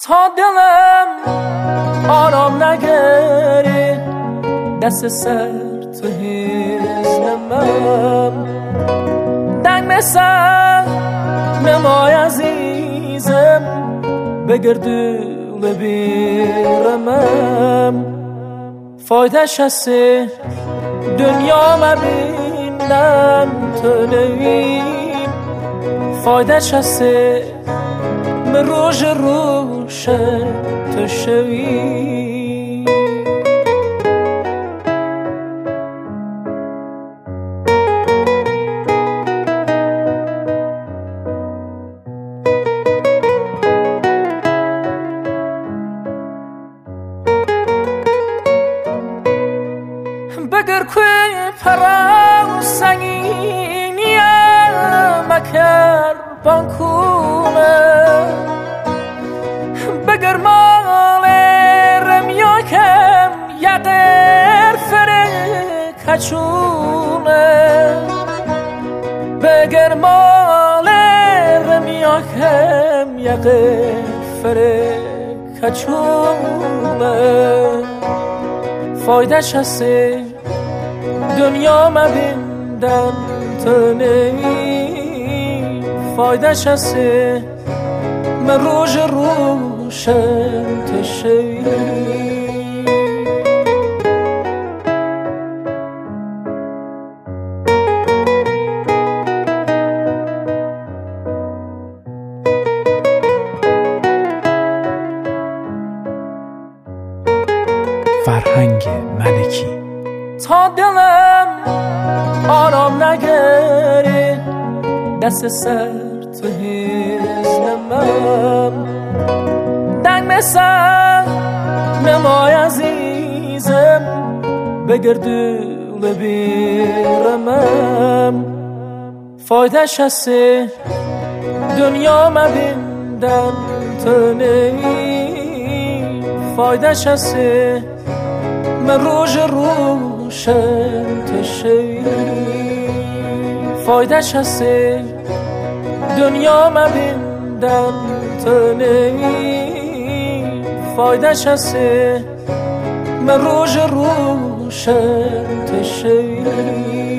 تا دلم آرام نگیره دست سر تو هیزنمم دنگ مثل نمای عزیزم بگردو ببیرمم فایدهش هسته دنیا مبینم تو نویم فایدهش هسته من روش روشن تو شوی بگر کوی پرام سنگینی مکر بانکومه بگر مال رمیاکم یقر فره کچونه بگر مال رمیاکم یقر فره کچونه فایدهش هسته دنیا مبیندم تو نمی فایدهش هسته من روش روشن تو شوی فرهنگ ملکی تا دلم آرام نگیره دست سر تو هیزنمم دنگ مثل نمای عزیزم بگردو ببیرمم فایدهش هسته دنیا مبیندم تو نمی فایدهش هسته من روش روشن تو شوی فایدهش هسته دنیا مبیندم تو نمی فایدهش هسته من روش روشن تو شوی